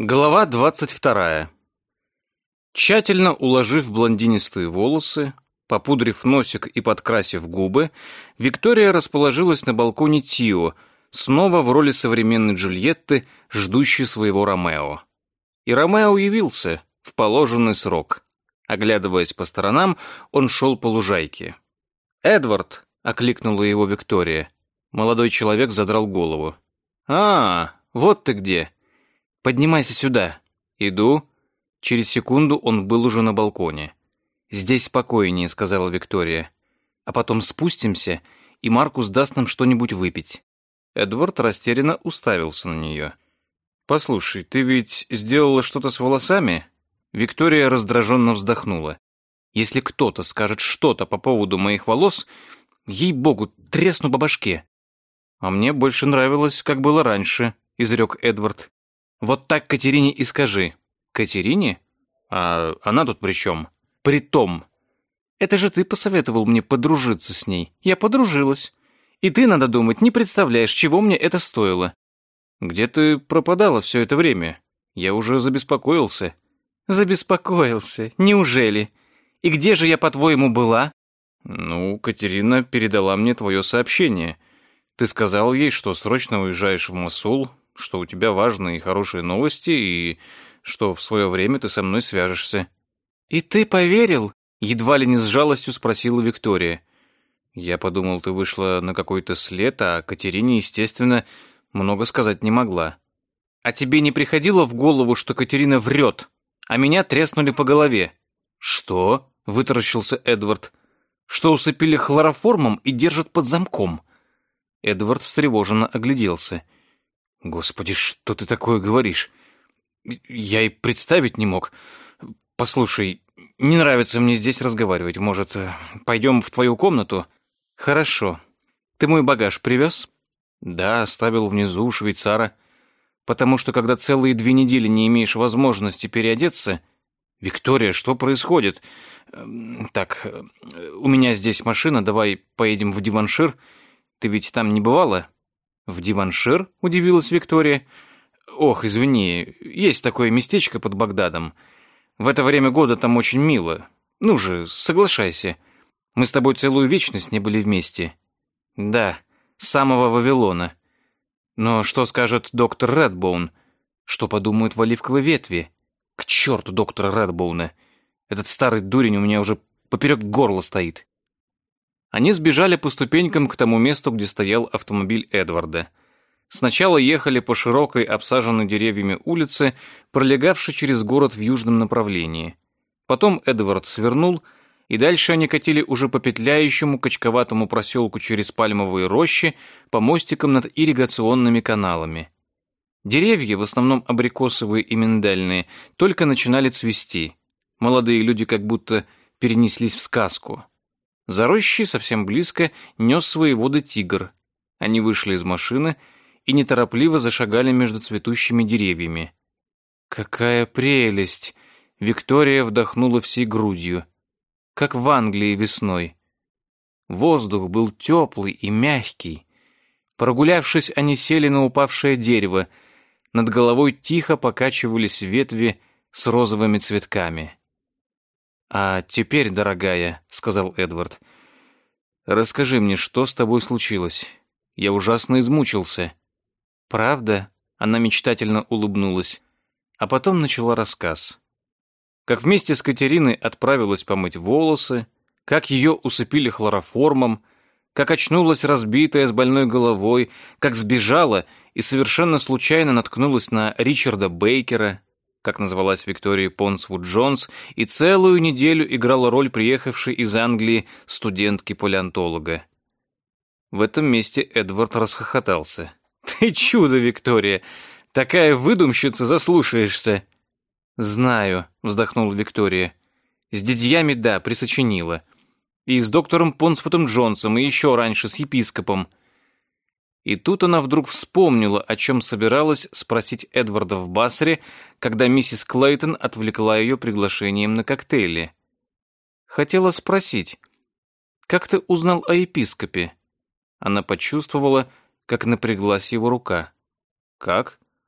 Глава 22. Тщательно уложив блондинистые волосы, попудрив носик и подкрасив губы, Виктория расположилась на балконе Тио, снова в роли современной Джульетты, ждущей своего Ромео. И Ромео явился в положенный срок. Оглядываясь по сторонам, он шел по лужайке. «Эдвард!» — окликнула его Виктория. Молодой человек задрал голову. «А, вот ты где! Поднимайся сюда. Иду». Через секунду он был уже на балконе. «Здесь спокойнее», — сказала Виктория. «А потом спустимся, и Маркус даст нам что-нибудь выпить». Эдвард растерянно уставился на нее. «Послушай, ты ведь сделала что-то с волосами?» Виктория раздраженно вздохнула. «Если кто-то скажет что-то по поводу моих волос, ей-богу, тресну по башке». «А мне больше нравилось, как было раньше», — изрек Эдвард. «Вот так Катерине и скажи». «Катерине? А она тут при чем?» «Притом. Это же ты посоветовал мне подружиться с ней. Я подружилась. И ты, надо думать, не представляешь, чего мне это стоило». «Где ты пропадала все это время? Я уже забеспокоился». «Забеспокоился? Неужели? И где же я, по-твоему, была?» «Ну, Катерина передала мне твое сообщение. Ты сказал ей, что срочно уезжаешь в Мосул, что у тебя важные и хорошие новости, и что в свое время ты со мной свяжешься». «И ты поверил?» — едва ли не с жалостью спросила Виктория. «Я подумал, ты вышла на какой-то след, а Катерине, естественно, много сказать не могла». «А тебе не приходило в голову, что Катерина врет, а меня треснули по голове?» «Что?» — вытаращился Эдвард. «Что усыпили хлороформом и держат под замком?» Эдвард встревоженно огляделся. «Господи, что ты такое говоришь? Я и представить не мог. Послушай, не нравится мне здесь разговаривать. Может, пойдем в твою комнату?» «Хорошо. Ты мой багаж привез?» «Да, оставил внизу у швейцара. Потому что, когда целые 2 недели не имеешь возможности переодеться...» «Виктория, что происходит?» «Так, у меня здесь машина, давай поедем в Диваншир. Ты ведь там не бывала?» «В Диваншир?» — удивилась Виктория. «Ох, извини, есть такое местечко под Багдадом. В это время года там очень мило. Ну же, соглашайся. Мы с тобой целую вечность не были вместе». «Да, с самого Вавилона. Но что скажет доктор Редбоун? Что подумают в Оливковой ветви? К черту доктора Редбоуна. Этот старый дурень у меня уже поперек горла стоит». Они сбежали по ступенькам к тому месту, где стоял автомобиль Эдварда. Сначала ехали по широкой, обсаженной деревьями улице, пролегавшей через город в южном направлении. Потом Эдвард свернул, и дальше они катили уже по петляющему, качковатому проселку через пальмовые рощи, по мостикам над ирригационными каналами. Деревья, в основном абрикосовые и миндальные, только начинали цвести. Молодые люди как будто перенеслись в сказку. За рощей совсем близко нес свои воды тигр. Они вышли из машины и неторопливо зашагали между цветущими деревьями. «Какая прелесть!» — Виктория вдохнула всей грудью. «Как в Англии весной». Воздух был теплый и мягкий. Прогулявшись, они сели на упавшее дерево. Над головой тихо покачивались ветви с розовыми цветками. «А теперь, дорогая», — сказал Эдвард, — «расскажи мне, что с тобой случилось? Я ужасно измучился». «Правда?» — она мечтательно улыбнулась, а потом начала рассказ. Как вместе с Катериной отправилась помыть волосы, как ее усыпили хлороформом, как очнулась разбитая с больной головой, как сбежала и совершенно случайно наткнулась на Ричарда Бейкера, как называлась Виктория Понсвуд-Джонс, и целую неделю играла роль приехавшей из Англии студентки-палеонтолога. В этом месте Эдвард расхохотался. «Ты чудо, Виктория! Такая выдумщица, заслушаешься!» «Знаю», — вздохнула Виктория. «С дядьями, да, присочинила. И с доктором Понсвудом-Джонсом, и еще раньше с епископом». И тут она вдруг вспомнила, о чем собиралась спросить Эдварда в Басре, когда миссис Клейтон отвлекла ее приглашением на коктейли. Хотела спросить, «Как ты узнал о епископе?» Она почувствовала, как напряглась его рука. «Как?»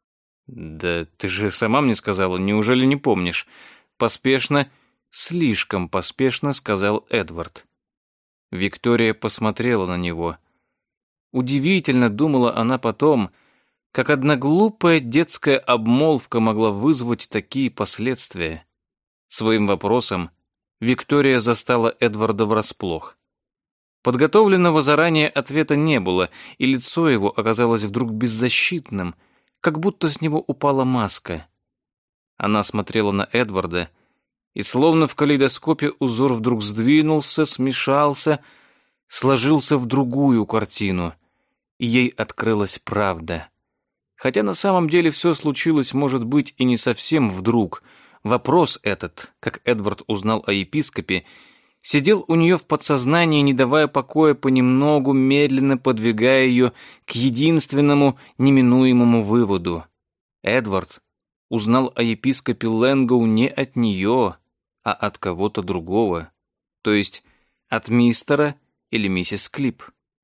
«Да ты же сама мне сказала, неужели не помнишь?» Поспешно, слишком поспешно сказал Эдвард. Виктория посмотрела на него. Удивительно, думала она потом, как одна глупая детская обмолвка могла вызвать такие последствия. Своим вопросом Виктория застала Эдварда врасплох. Подготовленного заранее ответа не было, и лицо его оказалось вдруг беззащитным, как будто с него упала маска. Она смотрела на Эдварда, и словно в калейдоскопе узор вдруг сдвинулся, смешался, сложился в другую картину, и ей открылась правда. Хотя на самом деле все случилось, может быть, и не совсем вдруг. Вопрос этот, как Эдвард узнал о епископе, сидел у нее в подсознании, не давая покоя, понемногу, медленно подвигая ее к единственному неминуемому выводу. Эдвард узнал о епископе Лэнгоу не от нее, а от кого-то другого, то есть от мистера или миссис Клип.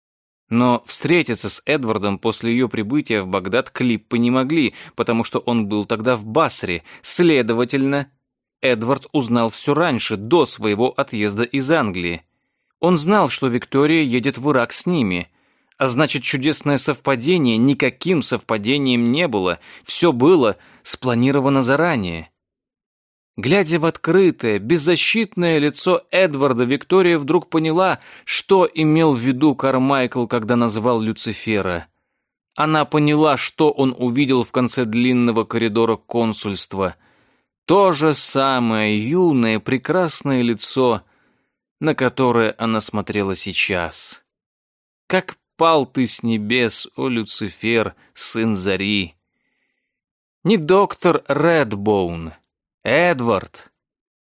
Но встретиться с Эдвардом после ее прибытия в Багдад Клиппы не могли, потому что он был тогда в Басре. Следовательно, Эдвард узнал все раньше, до своего отъезда из Англии. Он знал, что Виктория едет в Ирак с ними, а значит, чудесное совпадение никаким совпадением не было, все было спланировано заранее. Глядя в открытое, беззащитное лицо Эдварда, Виктория вдруг поняла, что имел в виду Кармайкл, когда назвал Люцифера. Она поняла, что он увидел в конце длинного коридора консульства. То же самое юное, прекрасное лицо, на которое она смотрела сейчас. «Как пал ты с небес, о Люцифер, сын зари!» Не доктор Редбоун, Эдвард,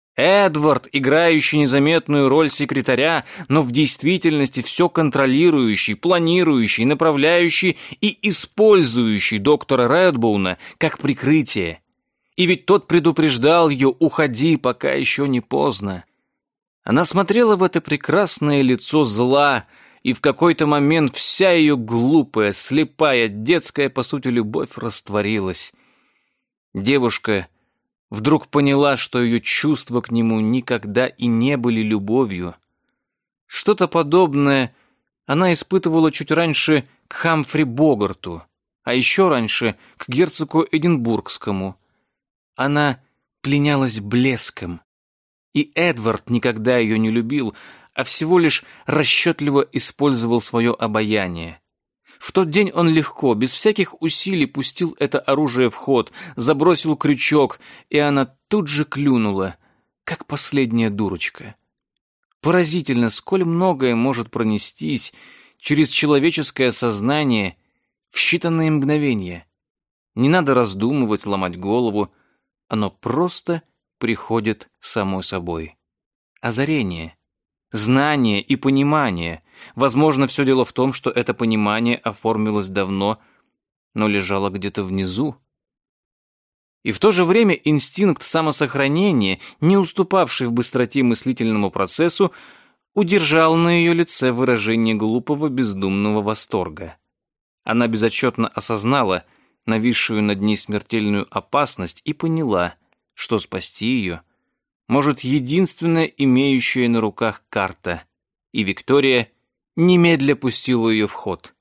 играющий незаметную роль секретаря, но в действительности все контролирующий, планирующий, направляющий и использующий доктора Редбоуна как прикрытие. И ведь тот предупреждал ее: уходи, пока еще не поздно. Она смотрела в это прекрасное лицо зла, и в какой-то момент вся ее глупая, слепая, детская, по сути, любовь растворилась. Девушка вдруг поняла, что ее чувства к нему никогда и не были любовью. Что-то подобное она испытывала чуть раньше к Хамфри Богарту, а еще раньше к герцогу Эдинбургскому. Она пленялась блеском. И Эдвард никогда ее не любил, а всего лишь расчетливо использовал свое обаяние. В тот день он легко, без всяких усилий пустил это оружие в ход, забросил крючок, и она тут же клюнула, как последняя дурочка. Поразительно, сколь многое может пронестись через человеческое сознание в считанные мгновения. Не надо раздумывать, ломать голову, оно просто приходит само собой. Озарение. Знание и понимание. Возможно, все дело в том, что это понимание оформилось давно, но лежало где-то внизу. И в то же время инстинкт самосохранения, не уступавший в быстроте мыслительному процессу, удержал на ее лице выражение глупого бездумного восторга. Она безотчетно осознала нависшую над ней смертельную опасность и поняла, что спасти ее может единственная имеющая на руках карта, и Виктория немедля пустила ее в ход.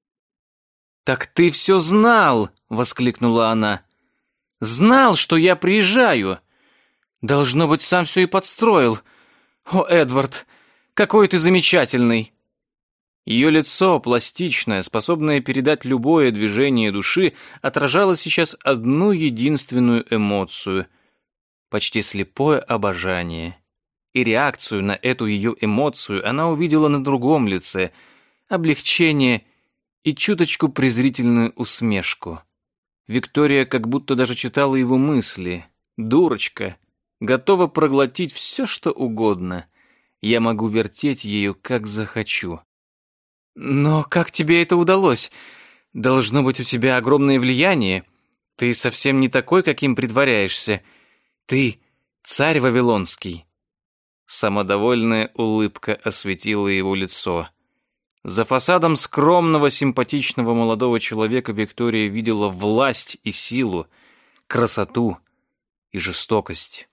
«Так ты все знал!» — воскликнула она. «Знал, что я приезжаю! Должно быть, сам все и подстроил. О, Эдвард, какой ты замечательный!» Ее лицо, пластичное, способное передать любое движение души, отражало сейчас одну единственную эмоцию — почти слепое обожание. И реакцию на эту ее эмоцию она увидела на другом лице — облегчение и чуточку презрительную усмешку. Виктория как будто даже читала его мысли. «Дурочка, готова проглотить все, что угодно. Я могу вертеть ею, как захочу». «Но как тебе это удалось? Должно быть, у тебя огромное влияние. Ты совсем не такой, каким притворяешься. Ты царь вавилонский». Самодовольная улыбка осветила его лицо. За фасадом скромного, симпатичного молодого человека Виктория видела власть и силу, красоту и жестокость.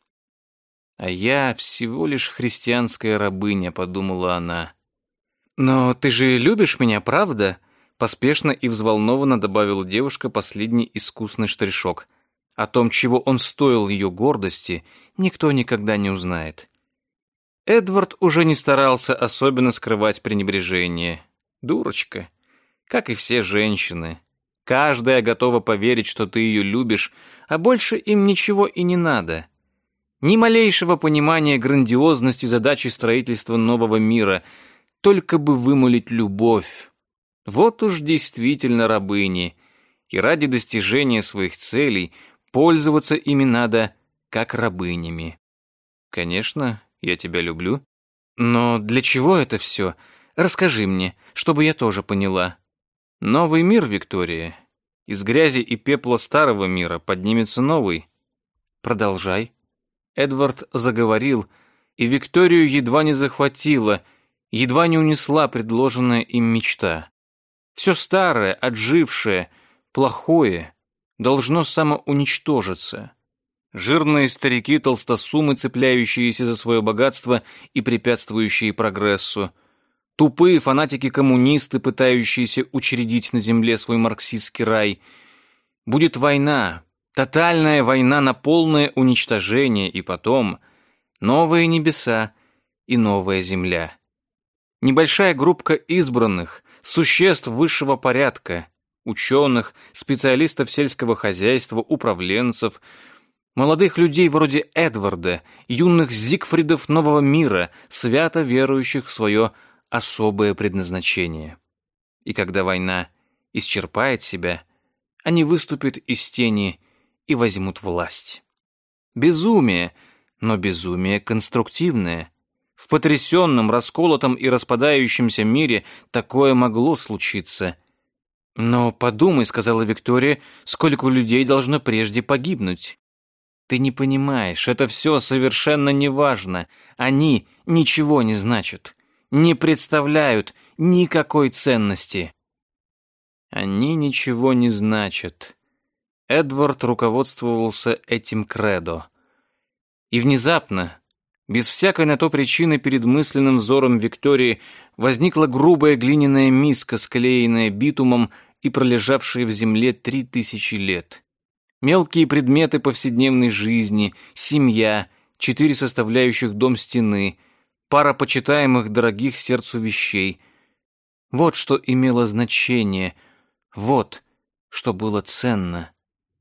«А я всего лишь христианская рабыня», — подумала она. «Но ты же любишь меня, правда?» — поспешно и взволнованно добавила девушка последний искусный штришок. О том, чего он стоил ее гордости, никто никогда не узнает. Эдвард уже не старался особенно скрывать пренебрежение. Дурочка. Как и все женщины. Каждая готова поверить, что ты ее любишь, а больше им ничего и не надо. Ни малейшего понимания грандиозности задачи строительства нового мира, только бы вымолить любовь. Вот уж действительно рабыни. И ради достижения своих целей пользоваться ими надо, как рабынями. Конечно, я тебя люблю. Но для чего это все? Расскажи мне, чтобы я тоже поняла. Новый мир, Виктория. Из грязи и пепла старого мира поднимется новый. Продолжай. Эдвард заговорил, и Викторию едва не захватила, едва не унесла предложенная им мечта. Все старое, отжившее, плохое должно самоуничтожиться. Жирные старики-толстосумы, цепляющиеся за свое богатство и препятствующие прогрессу. Тупые фанатики-коммунисты, пытающиеся учредить на земле свой марксистский рай. Будет война, тотальная война на полное уничтожение, и потом новые небеса и новая земля. Небольшая группа избранных, существ высшего порядка, ученых, специалистов сельского хозяйства, управленцев, молодых людей вроде Эдварда, юных Зигфридов нового мира, свято верующих в свое особое предназначение. И когда война исчерпает себя, они выступят из тени и возьмут власть. Безумие, но безумие конструктивное. В потрясенном, расколотом и распадающемся мире такое могло случиться. «Но подумай», — сказала Виктория, — «сколько людей должно прежде погибнуть?» «Ты не понимаешь, это все совершенно неважно. Они ничего не значат, не представляют никакой ценности». Они ничего не значат. Эдвард руководствовался этим кредо. И внезапно, без всякой на то причины, перед мысленным взором Виктории возникла грубая глиняная миска, склеенная битумом и пролежавшая в земле 3000 лет. Мелкие предметы повседневной жизни, семья, 4 составляющих дом стены, пара почитаемых дорогих сердцу вещей. Вот что имело значение, вот что было ценно.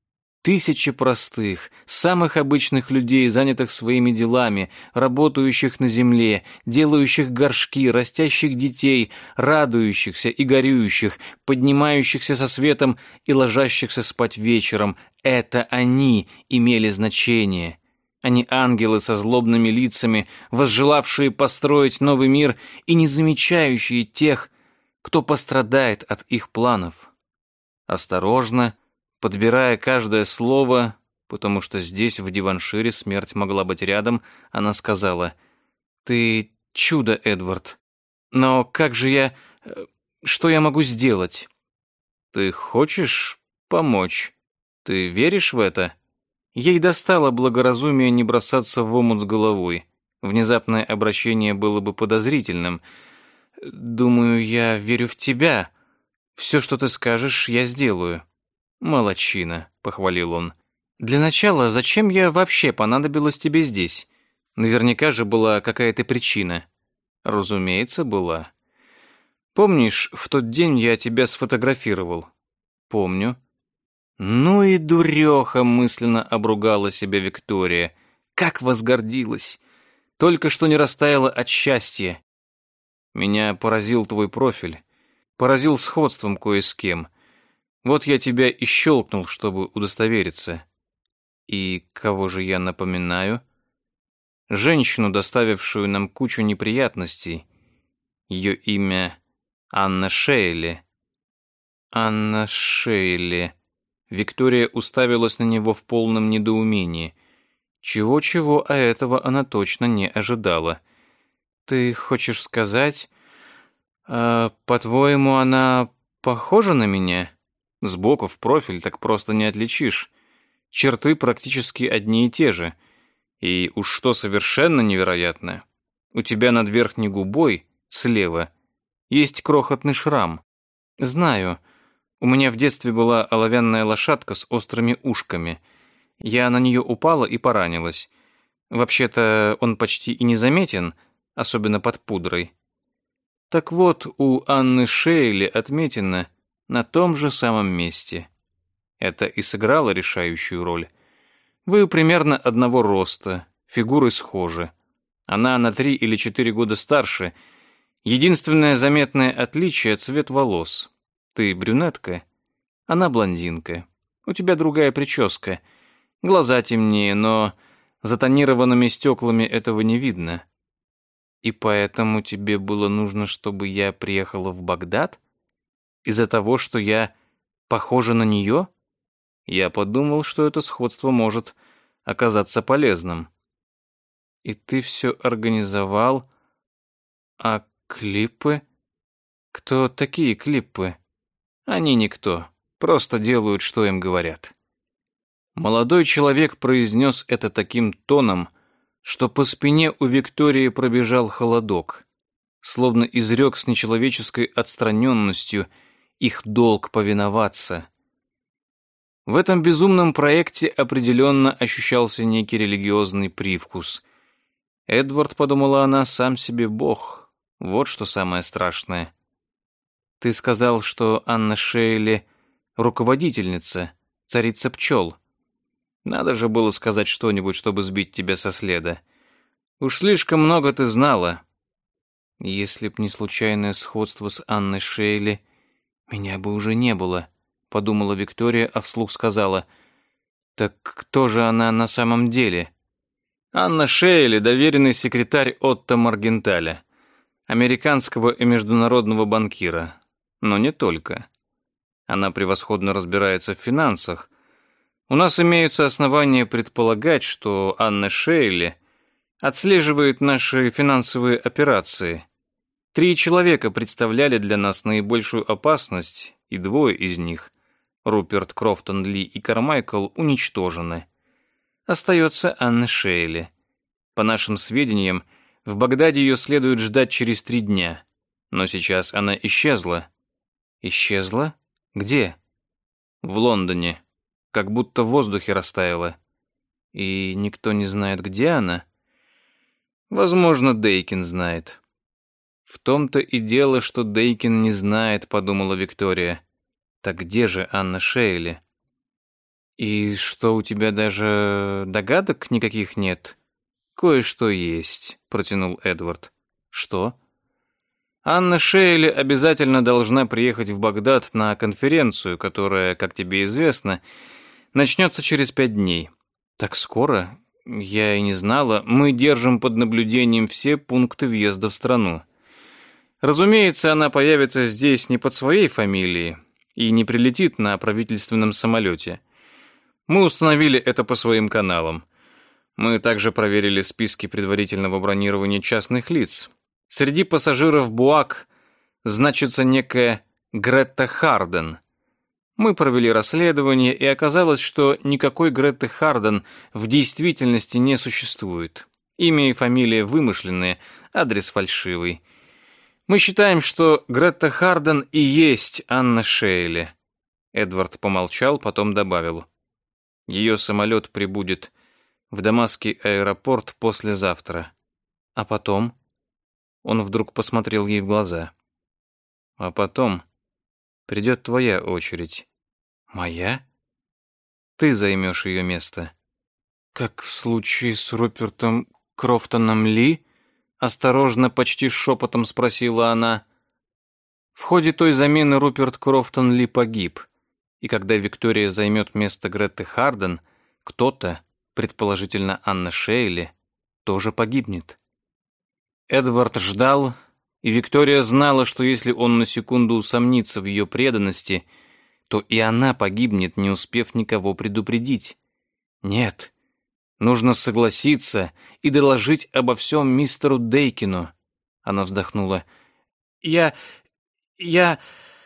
1000 простых, самых обычных людей, занятых своими делами, работающих на земле, делающих горшки, растящих детей, радующихся и горюющих, поднимающихся со светом и ложащихся спать вечером. Это они имели значение. Они ангелы со злобными лицами, возжелавшие построить новый мир и не замечающие тех, кто пострадает от их планов. Осторожно, подбирая каждое слово, потому что здесь, в Диваншире, смерть могла быть рядом, она сказала: «Ты чудо, Эдвард. Но как же я... Что я могу сделать?» «Ты хочешь помочь? Ты веришь в это?» Ей достало благоразумие не бросаться в омут с головой. Внезапное обращение было бы подозрительным. «Думаю, я верю в тебя. Все, что ты скажешь, я сделаю». «Молодчина», — похвалил он. «Для начала, зачем я вообще понадобилась тебе здесь? Наверняка же была какая-то причина». «Разумеется, была. Помнишь, в тот день я тебя сфотографировал?» «Помню». «Ну и дуреха», — мысленно обругала себя Виктория. «Как возгордилась! Только что не растаяла от счастья. Меня поразил твой профиль, поразил сходством кое с кем. Вот я тебя и щелкнул, чтобы удостовериться. И кого же я напоминаю? Женщину, доставившую нам кучу неприятностей. Ее имя Анна Шейли». «Анна Шейли». Виктория уставилась на него в полном недоумении. Чего-чего, а этого она точно не ожидала. «Ты хочешь сказать...» По-твоему, она похожа на меня? Сбоку в профиль так просто не отличишь. Черты практически одни и те же. И уж что совершенно невероятно, у тебя над верхней губой, слева, есть крохотный шрам. Знаю, у меня в детстве была оловянная лошадка с острыми ушками. Я на нее упала и поранилась. Вообще-то он почти и незаметен, особенно под пудрой. Так вот, у Анны Шейли отметина на том же самом месте. Это и сыграло решающую роль. Вы примерно одного роста, фигуры схожи. Она на 3 или 4 года старше. Единственное заметное отличие — цвет волос. Ты брюнетка, она блондинка. У тебя другая прическа. Глаза темнее, но за тонированными стеклами этого не видно. И поэтому тебе было нужно, чтобы я приехала в Багдад? Из-за того, что я похожа на нее? Я подумал, что это сходство может оказаться полезным. И ты все организовал? А клипы? Кто такие клипы? Они никто, просто делают, что им говорят. Молодой человек произнес это таким тоном, что по спине у Виктории пробежал холодок, словно изрек с нечеловеческой отстраненностью их долг повиноваться. В этом безумном проекте определенно ощущался некий религиозный привкус. Эдвард, подумала она, сам себе бог. Вот что самое страшное. Ты сказал, что Анна Шейли — руководительница, царица пчел. Надо же было сказать что-нибудь, чтобы сбить тебя со следа. Уж слишком много ты знала. Если б не случайное сходство с Анной Шейли, меня бы уже не было, подумала Виктория, а вслух сказала: так кто же она на самом деле? Анна Шейли — доверенный секретарь Отто Маргенталя, американского и международного банкира. Но не только. Она превосходно разбирается в финансах. У нас имеются основания предполагать, что Анна Шейли отслеживает наши финансовые операции. 3 человека представляли для нас наибольшую опасность, и 2 из них, Руперт Крофтон Ли и Кармайкл, уничтожены. Остается Анна Шейли. По нашим сведениям, в Багдаде ее следует ждать через 3 дня. Но сейчас она исчезла. Исчезла? Где? В Лондоне. Как будто в воздухе растаяла. И никто не знает, где она? Возможно, Дейкин знает. В том-то и дело, что Дейкин не знает, подумала Виктория. Так где же Анна Шейли? И что, у тебя даже догадок никаких нет? Кое-что есть, протянул Эдвард. Что? Анна Шейли обязательно должна приехать в Багдад на конференцию, которая, как тебе известно, начнется через 5 дней. Так скоро? Я и не знала. Мы держим под наблюдением все пункты въезда в страну. Разумеется, она появится здесь не под своей фамилией и не прилетит на правительственном самолете. Мы установили это по своим каналам. Мы также проверили списки предварительного бронирования частных лиц. Среди пассажиров Буак значится некая Гретта Харден. Мы провели расследование, и оказалось, что никакой Гретты Харден в действительности не существует. Имя и фамилия вымышленные, адрес фальшивый. Мы считаем, что Гретта Харден и есть Анна Шейли. Эдвард помолчал, потом добавил: ее самолет прибудет в Дамасский аэропорт послезавтра. А потом? Он вдруг посмотрел ей в глаза. А потом придет твоя очередь. Моя? Ты займешь ее место. Как в случае с Рупертом Крофтоном Ли? Осторожно, почти шепотом спросила она. В ходе той замены Руперт Крофтон Ли погиб. И когда Виктория займет место Гретты Харден, кто-то, предположительно Анна Шейли, тоже погибнет. Эдвард ждал, и Виктория знала, что если он на секунду усомнится в ее преданности, то и она погибнет, не успев никого предупредить. Нет, нужно согласиться и доложить обо всем мистеру Дейкину. Она вздохнула. я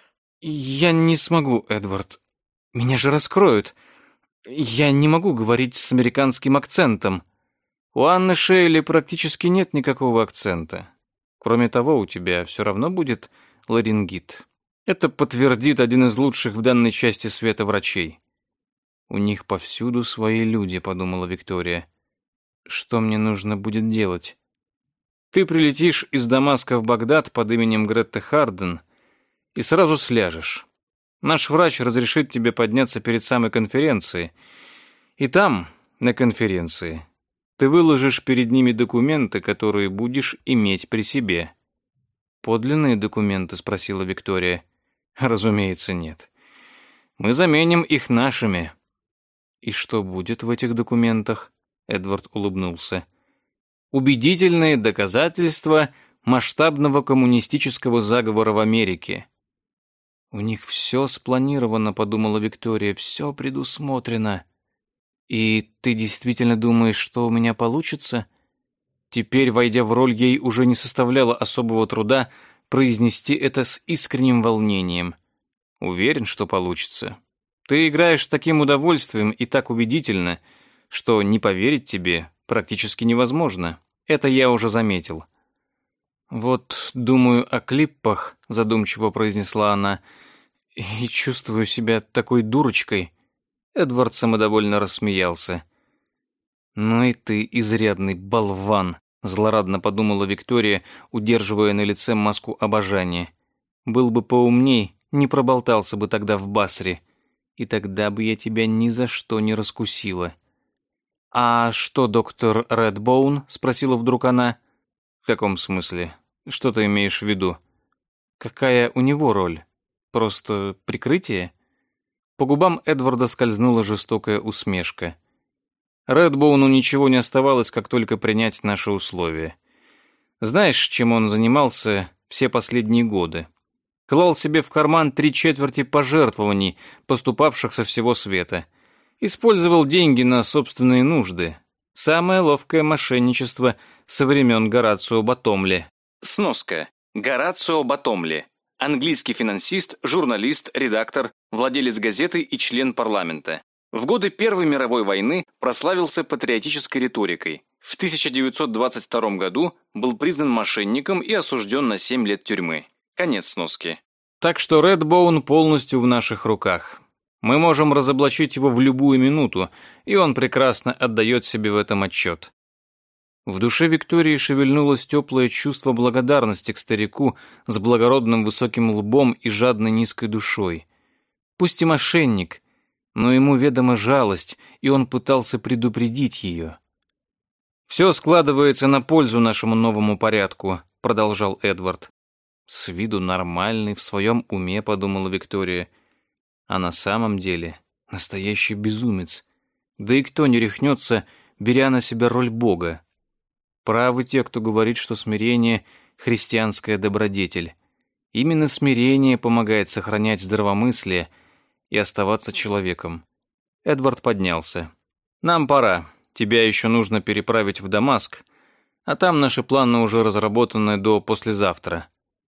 не смогу, Эдвард. Меня же раскроют. Я не могу говорить с американским акцентом. У Анны Шейли практически нет никакого акцента. Кроме того, у тебя все равно будет ларингит. Это подтвердит один из лучших в данной части света врачей. У них повсюду свои люди, подумала Виктория. Что мне нужно будет делать? Ты прилетишь из Дамаска в Багдад под именем Гретты Харден и сразу сляжешь. Наш врач разрешит тебе подняться перед самой конференцией. И там, на конференции, ты выложишь перед ними документы, которые будешь иметь при себе. «Подлинные документы?» — спросила Виктория. «Разумеется, нет. Мы заменим их нашими». «И что будет в этих документах?» — Эдвард улыбнулся. «Убедительные доказательства масштабного коммунистического заговора в Америке». «У них все спланировано», — подумала Виктория, — «все предусмотрено». «И ты действительно думаешь, что у меня получится?» Теперь, войдя в роль, ей уже не составляло особого труда произнести это с искренним волнением. «Уверен, что получится. Ты играешь с таким удовольствием и так убедительно, что не поверить тебе практически невозможно. Это я уже заметил». «Вот думаю о клиппах», — задумчиво произнесла она, — «и чувствую себя такой дурочкой». Эдвард самодовольно рассмеялся. «Ну и ты изрядный болван», — злорадно подумала Виктория, удерживая на лице маску обожания. «Был бы поумней, не проболтался бы тогда в Басре, и тогда бы я тебя ни за что не раскусила». «А что доктор Редбоун?» — спросила вдруг она. «В каком смысле? Что ты имеешь в виду?» «Какая у него роль? Просто прикрытие?» По губам Эдварда скользнула жестокая усмешка. Редбоуну ничего не оставалось, как только принять наши условия. Знаешь, чем он занимался все последние годы? Клал себе в карман 3/4 пожертвований, поступавших со всего света. Использовал деньги на собственные нужды. Самое ловкое мошенничество со времен Горацио Батомли. Сноска. Горацио Батомли. Английский финансист, журналист, редактор, владелец газеты и член парламента. В годы Первой мировой войны прославился патриотической риторикой. В 1922 году был признан мошенником и осужден на 7 лет тюрьмы. Конец сноски. Так что Редбоун полностью в наших руках. Мы можем разоблачить его в любую минуту, и он прекрасно отдает себе в этом отчет. В душе Виктории шевельнулось теплое чувство благодарности к старику с благородным высоким лбом и жадной низкой душой. Пусть и мошенник, но ему ведома жалость, и он пытался предупредить ее. «Все складывается на пользу нашему новому порядку», — продолжал Эдвард. «С виду нормальный, в своем уме», — подумала Виктория. «А на самом деле настоящий безумец. Да и кто не рехнется, беря на себя роль Бога? Правы те, кто говорит, что смирение — христианская добродетель. Именно смирение помогает сохранять здравомыслие и оставаться человеком». Эдвард поднялся. «Нам пора. Тебя еще нужно переправить в Дамаск, а там наши планы уже разработаны до послезавтра».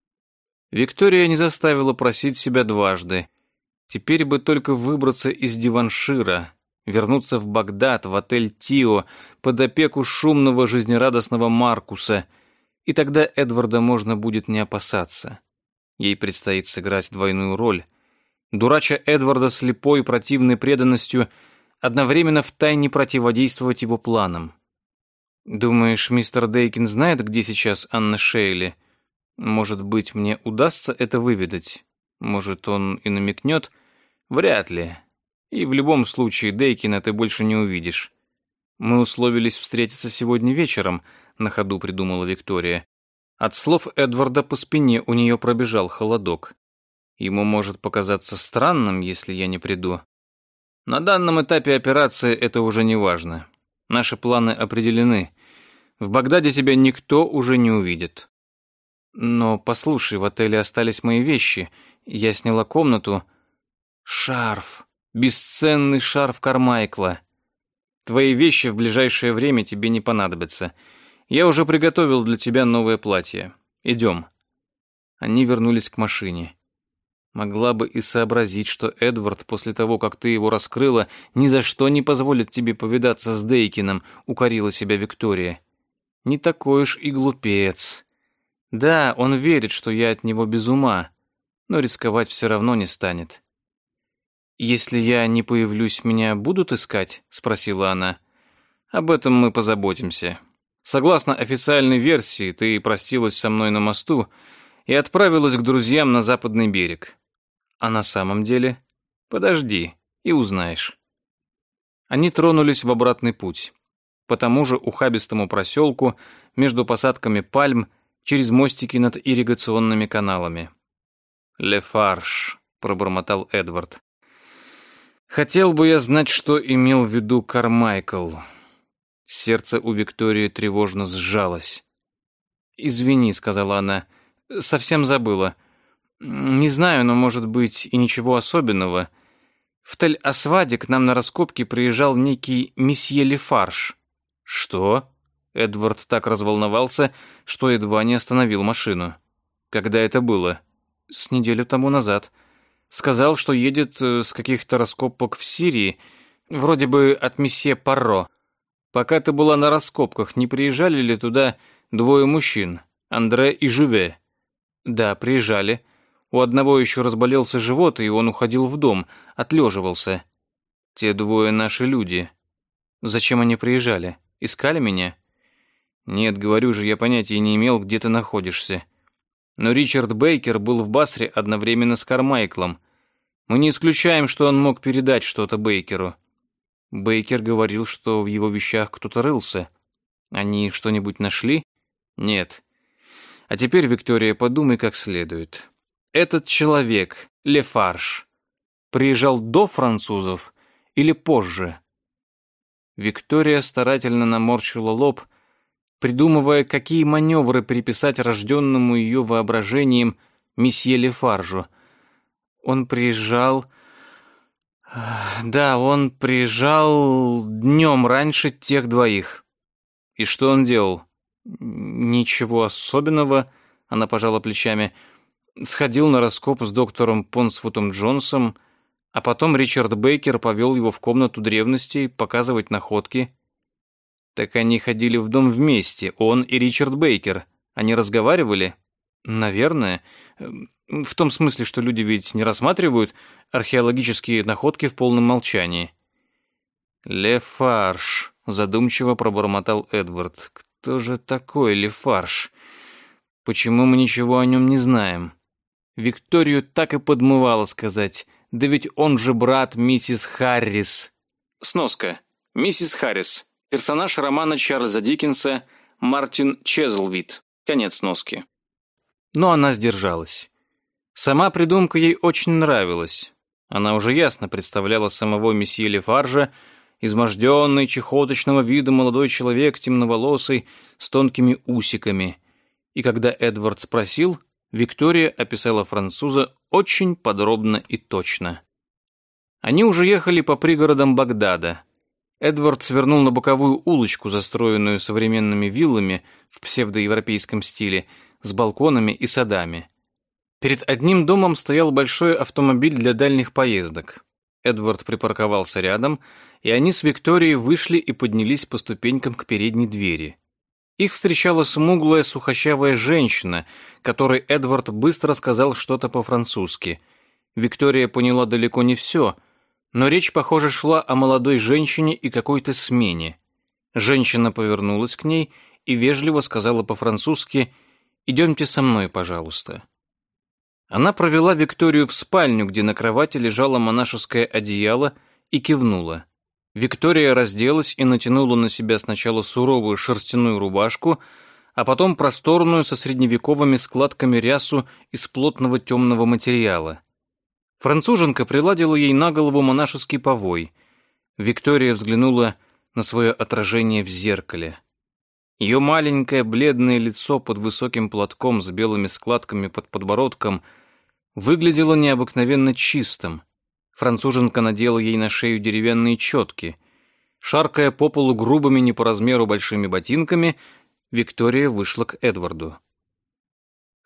Виктория не заставила просить себя дважды. Теперь бы только выбраться из Диваншира, вернуться в Багдад, в отель «Тио», под опеку шумного жизнерадостного Маркуса, и тогда Эдварда можно будет не опасаться. Ей предстоит сыграть двойную роль. Дурача Эдварда слепой противной преданностью, одновременно втайне противодействовать его планам. «Думаешь, мистер Дейкин знает, где сейчас Анна Шейли? Может быть, мне удастся это выведать? Может, он и намекнет? Вряд ли. И в любом случае Дейкина ты больше не увидишь. Мы условились встретиться сегодня вечером», — на ходу придумала Виктория. От слов Эдварда по спине у нее пробежал холодок. Ему может показаться странным, если я не приду. На данном этапе операции это уже не важно. Наши планы определены. В Багдаде тебя никто уже не увидит. Но послушай, в отеле остались мои вещи. Я сняла комнату. Шарф. Бесценный шарф Кармайкла. Твои вещи в ближайшее время тебе не понадобятся. Я уже приготовил для тебя новое платье. Идем. Они вернулись к машине. Могла бы и сообразить, что Эдвард, после того, как ты его раскрыла, ни за что не позволит тебе повидаться с Дейкином, укорила себя Виктория. Не такой уж и глупец. Да, он верит, что я от него без ума, но рисковать все равно не станет. «Если я не появлюсь, меня будут искать?» — спросила она. «Об этом мы позаботимся. Согласно официальной версии, ты простилась со мной на мосту и отправилась к друзьям на западный берег. А на самом деле? Подожди, и узнаешь». Они тронулись в обратный путь. По тому же ухабистому проселку, между посадками пальм, через мостики над ирригационными каналами. «Лефарж», — пробормотал Эдвард. «Хотел бы я знать, что имел в виду Кармайкл». Сердце у Виктории тревожно сжалось. «Извини», — сказала она, — «совсем забыла. Не знаю, но, может быть, и ничего особенного. В Тель-Асваде к нам на раскопки приезжал некий месье Лефарж». «Что?» Эдвард так разволновался, что едва не остановил машину. «Когда это было?» «С неделю тому назад. Сказал, что едет с каких-то раскопок в Сирии, вроде бы от месье Парро. Пока ты была на раскопках, не приезжали ли туда двое мужчин, Андре и Жюве?» «Да, приезжали. У одного еще разболелся живот, и он уходил в дом, отлеживался. Те двое наши люди. Зачем они приезжали? Искали меня?» «Нет, говорю же, я понятия не имел, где ты находишься. Но Ричард Бейкер был в Басре одновременно с Кармайклом. Мы не исключаем, что он мог передать что-то Бейкеру. Бейкер говорил, что в его вещах кто-то рылся. Они что-нибудь нашли? Нет. А теперь, Виктория, подумай как следует. Этот человек, Лефарж, приезжал до французов или позже?» Виктория старательно наморщила лоб, придумывая, какие маневры приписать рожденному ее воображением месье Лефаржу. Он приезжал... Да, он приезжал днем раньше тех двоих. И что он делал? Ничего особенного, она пожала плечами. Сходил на раскоп с доктором Понсфутом Джонсом, а потом Ричард Бейкер повел его в комнату древностей показывать находки. Так они ходили в дом вместе, он и Ричард Бейкер. Они разговаривали? Наверное. В том смысле, что люди ведь не рассматривают археологические находки в полном молчании. «Лефарж», — задумчиво пробормотал Эдвард. «Кто же такой Лефарж? Почему мы ничего о нем не знаем?» Викторию так и подмывало сказать: «Да ведь он же брат миссис Харрис». Сноска. Миссис Харрис. Персонаж романа Чарльза Диккенса «Мартин Чезлвид». Конец сноски. Но она сдержалась. Сама придумка ей очень нравилась. Она уже ясно представляла самого месье Лефаржа, изможденный, чехоточного вида молодой человек, темноволосый, с тонкими усиками. И когда Эдвард спросил, Виктория описала француза очень подробно и точно. Они уже ехали по пригородам Багдада. Эдвард свернул на боковую улочку, застроенную современными виллами в псевдоевропейском стиле, с балконами и садами. Перед одним домом стоял большой автомобиль для дальних поездок. Эдвард припарковался рядом, и они с Викторией вышли и поднялись по ступенькам к передней двери. Их встречала смуглая сухощавая женщина, которой Эдвард быстро сказал что-то по-французски. Виктория поняла далеко не все, но речь, похоже, шла о молодой женщине и какой-то смене. Женщина повернулась к ней и вежливо сказала по-французски: «Идемте со мной, пожалуйста». Она провела Викторию в спальню, где на кровати лежало монашеское одеяло, и кивнула. Виктория разделась и натянула на себя сначала суровую шерстяную рубашку, а потом просторную со средневековыми складками рясу из плотного темного материала. Француженка приладила ей на голову монашеский повой. Виктория взглянула на свое отражение в зеркале. Ее маленькое бледное лицо под высоким платком с белыми складками под подбородком выглядело необыкновенно чистым. Француженка надела ей на шею деревянные четки. Шаркая по полу грубыми не по размеру большими ботинками, Виктория вышла к Эдварду.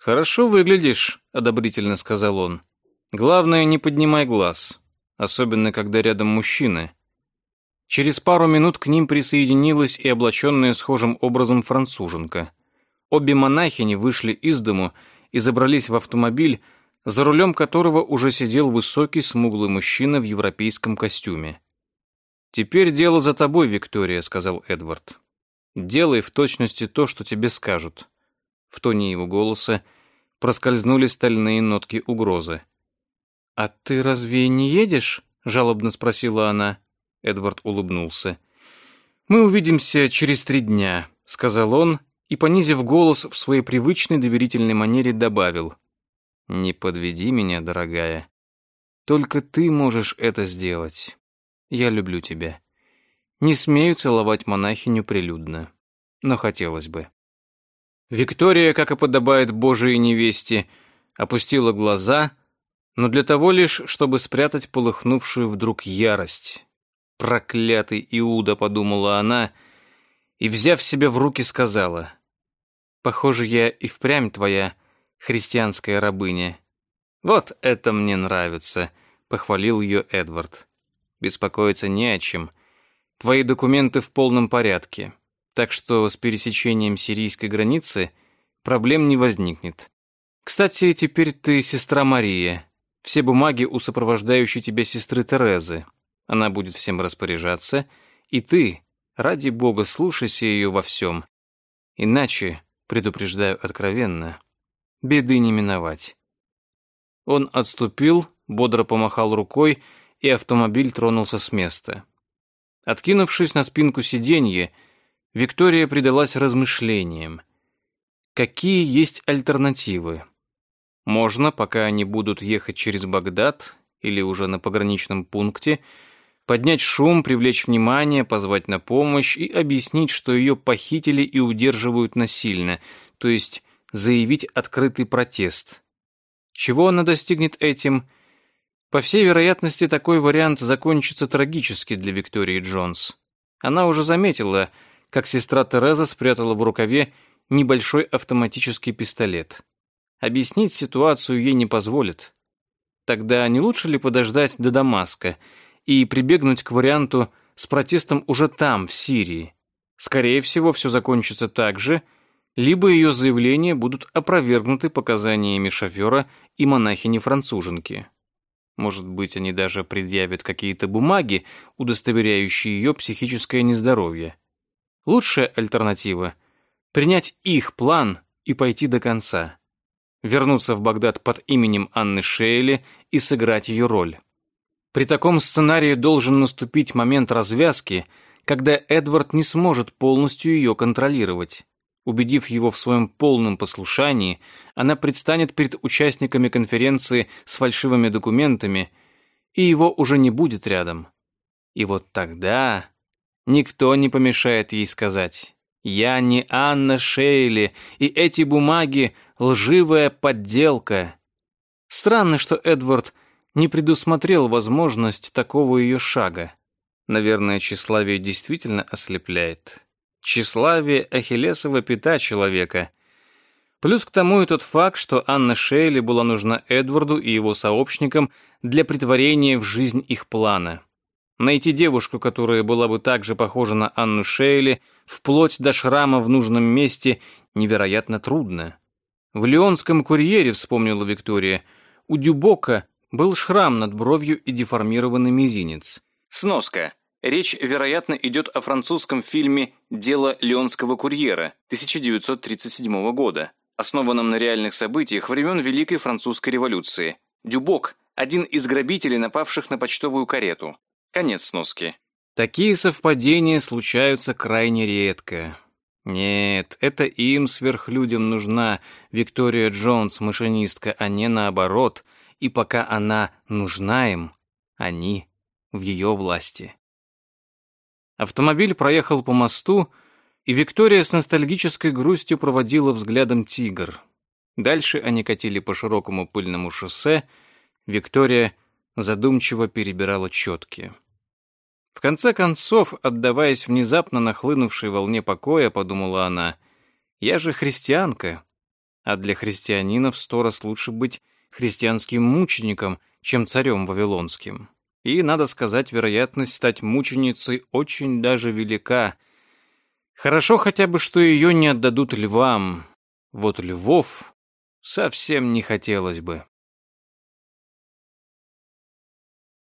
«Хорошо выглядишь», — одобрительно сказал он. «Главное, не поднимай глаз, особенно когда рядом мужчины». Через пару минут к ним присоединилась и облаченная схожим образом француженка. Обе монахини вышли из дому и забрались в автомобиль, за рулем которого уже сидел высокий смуглый мужчина в европейском костюме. «Теперь дело за тобой, Виктория», — сказал Эдвард. «Делай в точности то, что тебе скажут». В тоне его голоса проскользнули стальные нотки угрозы. «А ты разве не едешь?» — жалобно спросила она. Эдвард улыбнулся. «Мы увидимся через 3 дня», — сказал он, и, понизив голос в своей привычной доверительной манере, добавил. «Не подведи меня, дорогая. Только ты можешь это сделать. Я люблю тебя. Не смею целовать монахиню прилюдно, но хотелось бы». Виктория, как и подобает Божией невесте, опустила глаза, но для того лишь, чтобы спрятать полыхнувшую вдруг ярость. «Проклятый Иуда», — подумала она, и, взяв себя в руки, сказала, «Похоже, я и впрямь твоя христианская рабыня». «Вот это мне нравится», — похвалил ее Эдвард. «Беспокоиться не о чем. Твои документы в полном порядке, так что с пересечением сирийской границы проблем не возникнет. Кстати, теперь ты сестра Мария. Все бумаги у сопровождающей тебя сестры Терезы. Она будет всем распоряжаться, и ты, ради Бога, слушайся ее во всем. Иначе, предупреждаю откровенно, беды не миновать». Он отступил, бодро помахал рукой, и автомобиль тронулся с места. Откинувшись на спинку сиденья, Виктория предалась размышлениям. Какие есть альтернативы? Можно, пока они будут ехать через Багдад или уже на пограничном пункте, поднять шум, привлечь внимание, позвать на помощь и объяснить, что ее похитили и удерживают насильно, то есть заявить открытый протест. Чего она достигнет этим? По всей вероятности, такой вариант закончится трагически для Виктории Джонс. Она уже заметила, как сестра Тереза спрятала в рукаве небольшой автоматический пистолет. Объяснить ситуацию ей не позволит. Тогда не лучше ли подождать до Дамаска и прибегнуть к варианту с протестом уже там, в Сирии? Скорее всего, все закончится так же, либо ее заявления будут опровергнуты показаниями шофера и монахини-француженки. Может быть, они даже предъявят какие-то бумаги, удостоверяющие ее психическое нездоровье. Лучшая альтернатива — принять их план и пойти до конца. Вернуться в Багдад под именем Анны Шейли и сыграть ее роль. При таком сценарии должен наступить момент развязки, когда Эдвард не сможет полностью ее контролировать. Убедив его в своем полном послушании, она предстанет перед участниками конференции с фальшивыми документами, и его уже не будет рядом. И вот тогда никто не помешает ей сказать: «Я не Анна Шейли, и эти бумаги — лживая подделка». Странно, что Эдвард не предусмотрел возможность такого ее шага. Наверное, тщеславие действительно ослепляет. Тщеславие — ахиллесова пята человека. Плюс к тому и тот факт, что Анна Шейли была нужна Эдварду и его сообщникам для претворения в жизнь их плана. Найти девушку, которая была бы так же похожа на Анну Шейли, вплоть до шрама в нужном месте, невероятно трудно. В Лионском курьере, вспомнила Виктория, у Дюбока был шрам над бровью и деформированный мизинец. Сноска. Речь, вероятно, идет о французском фильме «Дело Лионского курьера» 1937 года, основанном на реальных событиях времен Великой Французской революции. Дюбок – один из грабителей, напавших на почтовую карету. Конец сноски. Такие совпадения случаются крайне редко. Нет, это им, сверхлюдям, нужна Виктория Джонс, машинистка, а не наоборот. И пока она нужна им, они в ее власти. Автомобиль проехал по мосту, и Виктория с ностальгической грустью проводила взглядом тигр. Дальше они катили по широкому пыльному шоссе. Виктория задумчиво перебирала четки. В конце концов, отдаваясь внезапно нахлынувшей волне покоя, подумала она, «Я же христианка. А для христианина в 100 раз лучше быть христианским мучеником, чем царем вавилонским. И, надо сказать, вероятность стать мученицей очень даже велика. Хорошо хотя бы, что ее не отдадут львам. Вот львов совсем не хотелось бы.